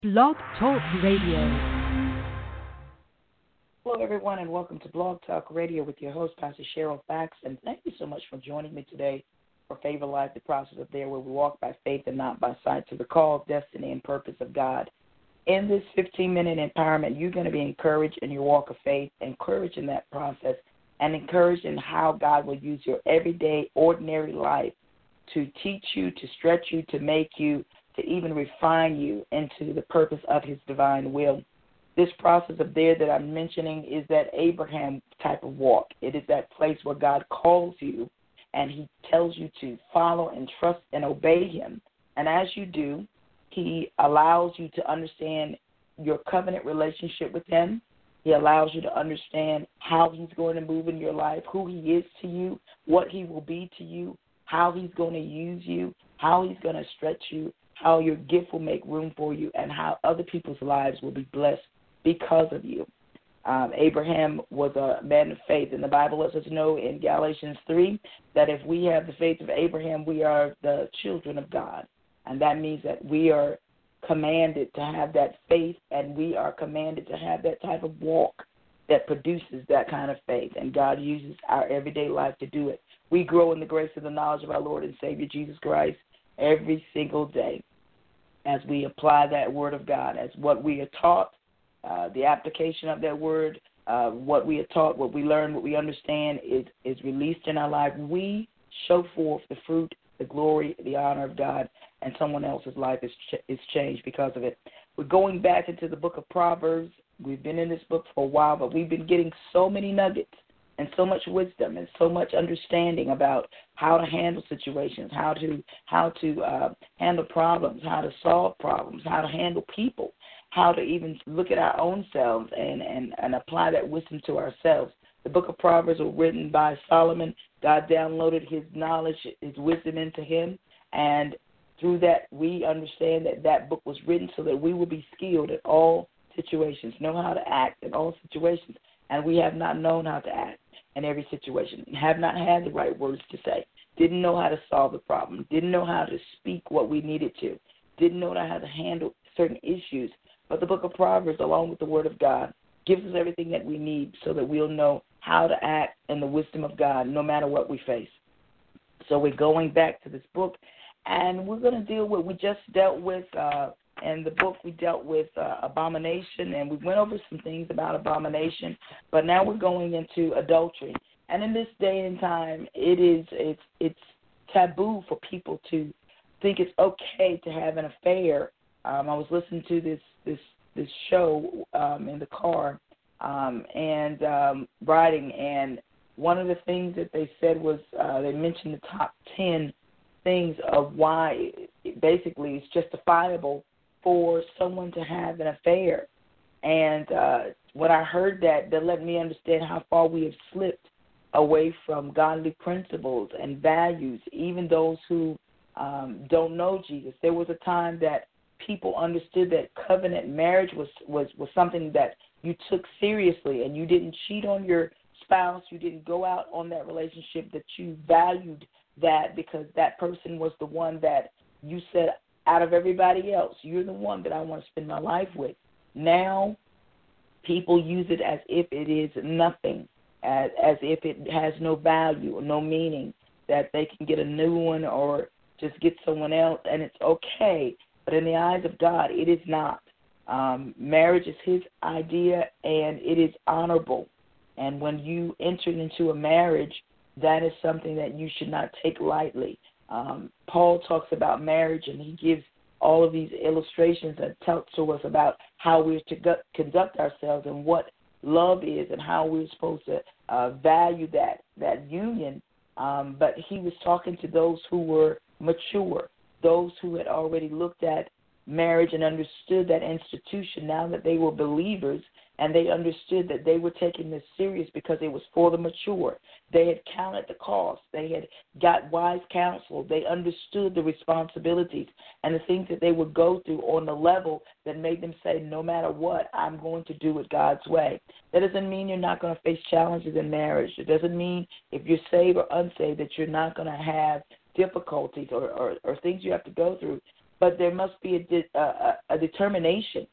Blog Talk Radio. Hello, everyone, and welcome to Blog Talk Radio with your host, Pastor Cheryl Fax. And thank you so much for joining me today for Favor Life, the process of there where we walk by faith and not by sight to the call, destiny, and purpose of God. In this 15-minute empowerment, you're going to be encouraged in your walk of faith, encouraged in that process, and encouraged in how God will use your everyday, ordinary life to teach you, to stretch you, to make you, to even refine you into the purpose of his divine will. This process of there that I'm mentioning is that Abraham type of walk. It is that place where God calls you and he tells you to follow and trust and obey him. And as you do, he allows you to understand your covenant relationship with him. He allows you to understand how he's going to move in your life, who he is to you, what he will be to you, how he's going to use you, how he's going to stretch you, how your gift will make room for you, and how other people's lives will be blessed because of you. Abraham was a man of faith, and the Bible lets us know in Galatians 3 that if we have the faith of Abraham, we are the children of God. And that means that we are commanded to have that faith, and we are commanded to have that type of walk that produces that kind of faith. And God uses our everyday life to do it. We grow in the grace of the knowledge of our Lord and Savior Jesus Christ every single day as we apply that word of God, as what we are taught, the application of that word, what we are taught, what we learn, what we understand is released in our life. We show forth the fruit, the glory, the honor of God, and someone else's life is changed because of it. We're going back into the book of Proverbs. We've been in this book for a while, but we've been getting so many nuggets and so much wisdom and so much understanding about how to handle situations, how to handle problems, how to solve problems, how to handle people, how to even look at our own selves and apply that wisdom to ourselves. The book of Proverbs was written by Solomon. God downloaded his knowledge, his wisdom into him, and through that we understand that that book was written so that we will be skilled in all situations, know how to act in all situations, and we have not known how to act in every situation, have not had the right words to say, didn't know how to solve the problem, didn't know how to speak what we needed to, didn't know how to handle certain issues. But the book of Proverbs, along with the word of God, gives us everything that we need so that we'll know how to act in the wisdom of God no matter what we face. So we're going back to this book, and we're going to deal with, we just dealt with, in the book we dealt with abomination, and we went over some things about abomination, but now we're going into adultery. And in this day and time, it's taboo for people to think it's okay to have an affair. I was listening to this show in the car and riding, and one of the things that they said was they mentioned the top 10 things of why basically it's justifiable for someone to have an affair. And when I heard that let me understand how far we have slipped away from godly principles and values, even those who don't know Jesus. There was a time that people understood that covenant marriage was something that you took seriously, and you didn't cheat on your spouse, you didn't go out on that relationship, that you valued that because that person was the one that you said, out of everybody else, you're the one that I want to spend my life with. Now, people use it as if it is nothing, as if it has no value or no meaning, that they can get a new one or just get someone else, and it's okay. But in the eyes of God, it is not. Marriage is his idea, and it is honorable. And when you enter into a marriage, that is something that you should not take lightly. Paul talks about marriage, and he gives all of these illustrations that talk to us about how we're to conduct ourselves and what love is and how we're supposed to value that union. But he was talking to those who were mature, those who had already looked at marriage and understood that institution now that they were believers, and they understood that they were taking this serious because it was for the mature. They had counted the cost. They had got wise counsel. They understood the responsibilities and the things that they would go through on the level that made them say, no matter what, I'm going to do it God's way. That doesn't mean you're not going to face challenges in marriage. It doesn't mean if you're saved or unsaved that you're not going to have difficulties or things you have to go through. but there must be a determination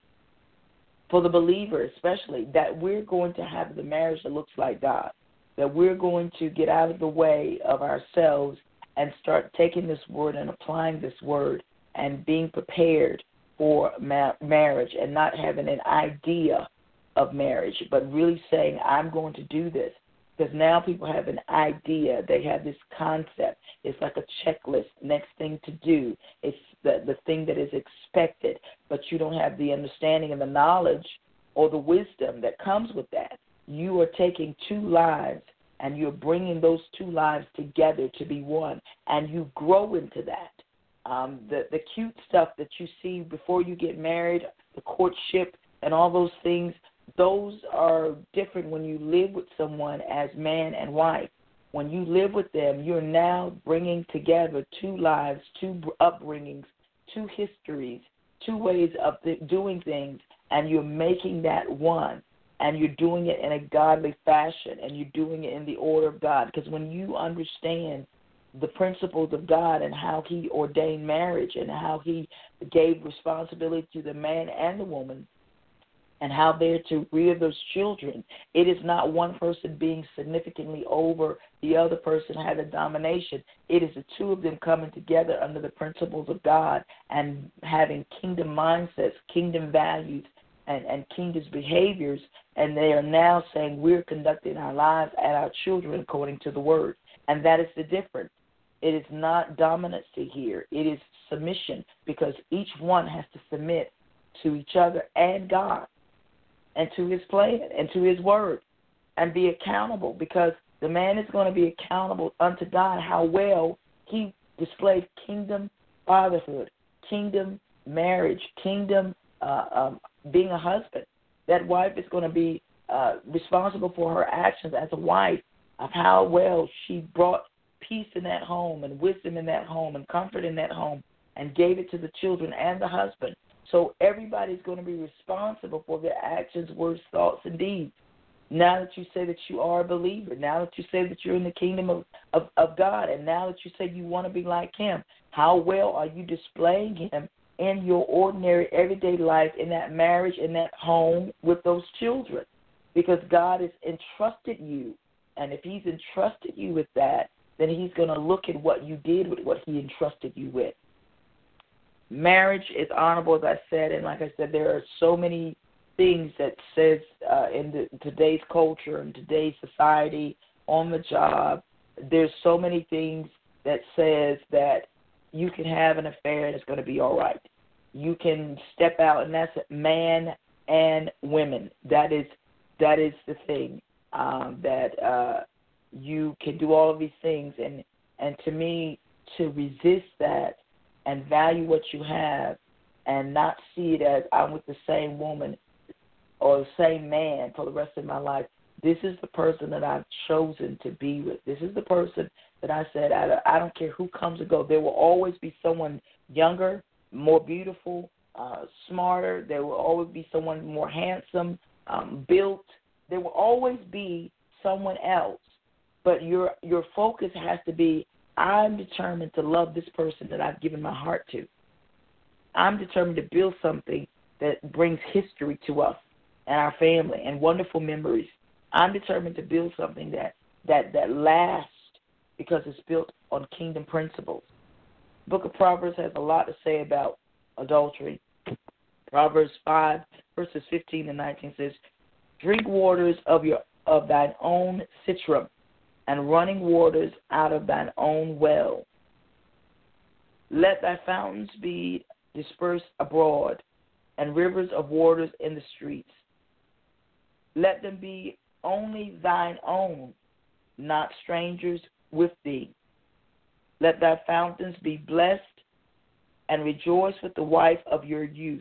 for the believer especially that we're going to have the marriage that looks like God, that we're going to get out of the way of ourselves and start taking this word and applying this word and being prepared for marriage and not having an idea of marriage, but really saying, I'm going to do this. Because now people have an idea. They have this concept. It's like a checklist, next thing to do. It's the thing that is expected, but you don't have the understanding and the knowledge or the wisdom that comes with that. You are taking two lives, and you're bringing those two lives together to be one, and you grow into that. The cute stuff that you see before you get married, the courtship and all those things, those are different when you live with someone as man and wife. When you live with them, you're now bringing together two lives, two upbringings, two histories, two ways of doing things, and you're making that one. And you're doing it in a godly fashion, and you're doing it in the order of God. Because when you understand the principles of God and how He ordained marriage and how He gave responsibility to the man and the woman, and how they're to rear those children, it is not one person being significantly over the other person had a domination. It is the two of them coming together under the principles of God and having kingdom mindsets, kingdom values, and kingdom's behaviors, and they are now saying we're conducting our lives and our children according to the word. And that is the difference. It is not dominancy here. It is submission, because each one has to submit to each other and God and to His plan and to His word and be accountable, because the man is going to be accountable unto God how well he displayed kingdom fatherhood, kingdom marriage, kingdom being a husband. That wife is going to be responsible for her actions as a wife, of how well she brought peace in that home and wisdom in that home and comfort in that home and gave it to the children and the husband. So everybody's going to be responsible for their actions, words, thoughts, and deeds. Now that you say that you are a believer, now that you say that you're in the kingdom of God, and now that you say you want to be like Him, how well are you displaying Him in your ordinary everyday life, in that marriage, in that home with those children? Because God has entrusted you, and if He's entrusted you with that, then He's going to look at what you did with what He entrusted you with. Marriage is honorable, as I said, and like I said, there are so many things that says in today's culture and today's society, on the job, there's so many things that says that you can have an affair and it's going to be all right. You can step out, and that's man and women. That is the thing, that you can do all of these things. And to me, to resist that and value what you have and not see it as I'm with the same woman or the same man for the rest of my life, this is the person that I've chosen to be with. This is the person that I said, I don't care who comes or goes. There will always be someone younger, more beautiful, smarter. There will always be someone more handsome, built. There will always be someone else. But your focus has to be, I'm determined to love this person that I've given my heart to. I'm determined to build something that brings history to us and our family and wonderful memories. I'm determined to build something that lasts, because it's built on kingdom principles. The book of Proverbs has a lot to say about adultery. Proverbs 5, verses 15 and 19 says, drink waters of thine own citrum, and running waters out of thine own well. Let thy fountains be dispersed abroad, and rivers of waters in the streets. Let them be only thine own, not strangers with thee. Let thy fountains be blessed, and rejoice with the wife of your youth.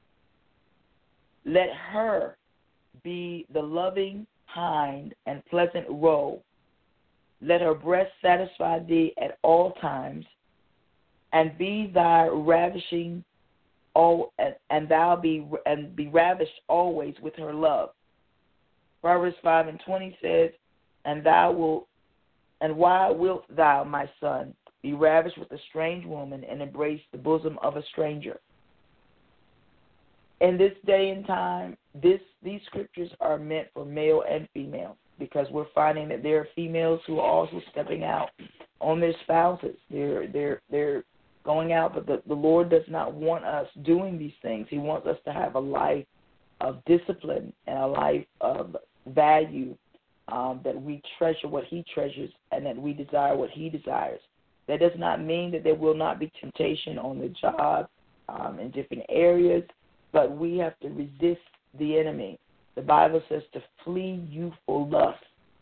Let her be the loving hind and pleasant roe. Let her breast satisfy thee at all times, and be thy ravishing, and be ravished always with her love. Proverbs 5:20 says, and why wilt thou, my son, be ravished with a strange woman, and embrace the bosom of a stranger. In this day and time, these scriptures are meant for male and female, because we're finding that there are females who are also stepping out on their spouses. They're going out, but the Lord does not want us doing these things. He wants us to have a life of discipline and a life of value, that we treasure what He treasures and that we desire what He desires. That does not mean that there will not be temptation on the job, in different areas, but we have to resist the enemy. The Bible says to flee youthful lust.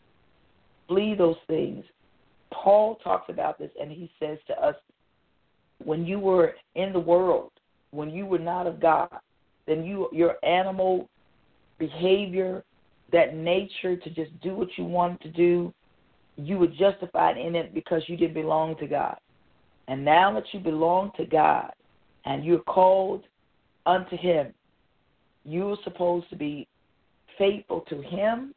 Flee those things. Paul talks about this, and he says to us, when you were in the world, when you were not of God, then your animal behavior, that nature to just do what you wanted to do, you were justified in it because you didn't belong to God. And now that you belong to God and you're called unto Him, you're supposed to be faithful to Him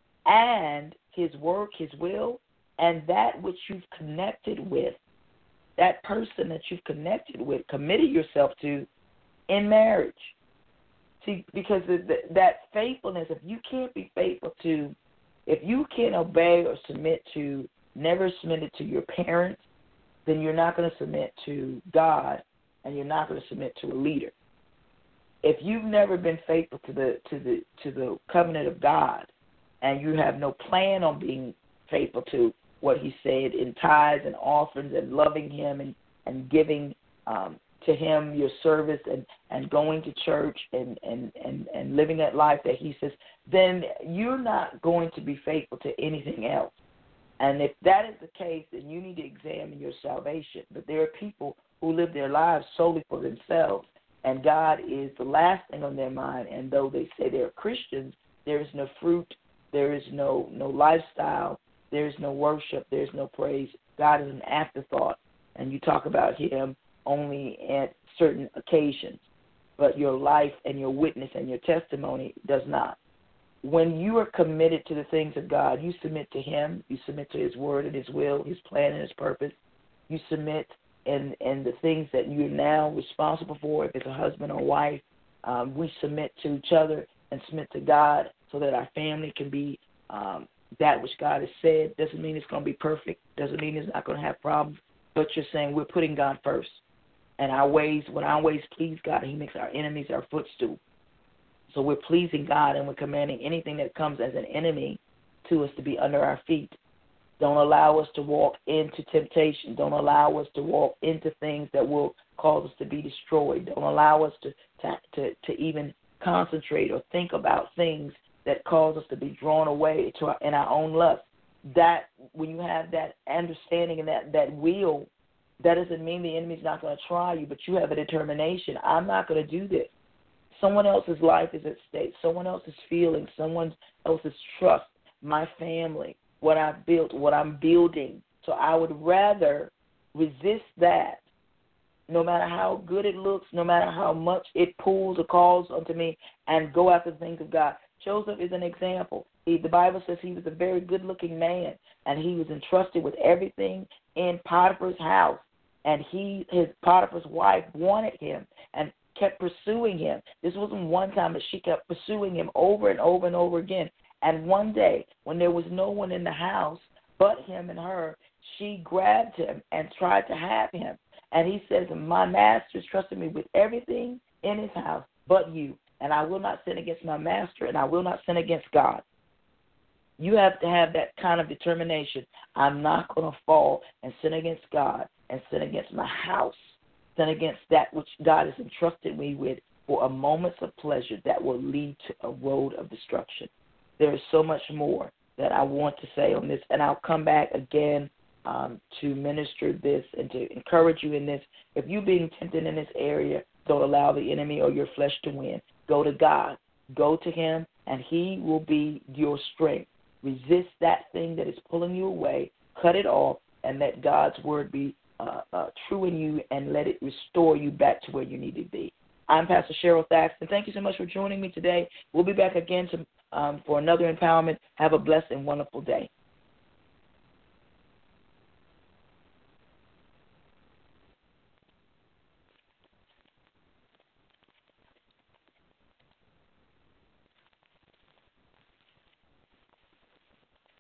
and His work, His will, and that which you've connected with, that person that you've connected with, committed yourself to in marriage. See, because that faithfulness, if you can't be faithful to, if you can't obey or submit to, never submitted to your parents, then you're not going to submit to God, and you're not going to submit to a leader. If you've never been faithful to the covenant of God, and you have no plan on being faithful to what He said in tithes and offerings and loving Him and giving to Him your service and going to church and living that life that He says, then you're not going to be faithful to anything else. And if that is the case, then you need to examine your salvation. But there are people who live their lives solely for themselves, and God is the last thing on their mind. And though they say they're Christians, there is no fruit, there is no lifestyle, there is no worship, there is no praise. God is an afterthought, and you talk about Him only at certain occasions, but your life and your witness and your testimony does not. When you are committed to the things of God, you submit to Him, you submit to His word and His will, His plan and His purpose. You submit in the things that you're now responsible for. If it's a husband or wife, we submit to each other and submit to God so that our family can be that which God has said. Doesn't mean it's going to be perfect. Doesn't mean it's not going to have problems. But you're saying we're putting God first. And when our ways please God, He makes our enemies our footstool. So we're pleasing God, and we're commanding anything that comes as an enemy to us to be under our feet. Don't allow us to walk into temptation. Don't allow us to walk into things that will cause us to be destroyed. Don't allow us to even concentrate or think about things that cause us to be drawn away in our own lust. That when you have that understanding and that will, that doesn't mean the enemy's not going to try you, but you have a determination. I'm not going to do this. Someone else's life is at stake. Someone else's feelings, someone else's trust, my family, what I've built, what I'm building. So I would rather resist that, no matter how good it looks, no matter how much it pulls or calls onto me, and go after the things of God. Joseph is an example. The Bible says he was a very good-looking man, and he was entrusted with everything in Potiphar's house. And his Potiphar's wife wanted him and kept pursuing him. This wasn't one time, but she kept pursuing him over and over and over again. And one day, when there was no one in the house but him and her, she grabbed him and tried to have him. And he says, my master's trusted me with everything in his house but you. And I will not sin against my master, and I will not sin against God. You have to have that kind of determination. I'm not going to fall and sin against God and sin against my house, sin against that which God has entrusted me with for a moment of pleasure that will lead to a road of destruction. There is so much more that I want to say on this, and I'll come back again to minister this and to encourage you in this. If you're being tempted in this area, don't allow the enemy or your flesh to win. Go to God. Go to Him, and He will be your strength. Resist that thing that is pulling you away. Cut it off, and let God's word be true in you, and let it restore you back to where you need to be. I'm Pastor Cheryl Thaxton. Thank you so much for joining me today. We'll be back again for another empowerment. Have a blessed and wonderful day.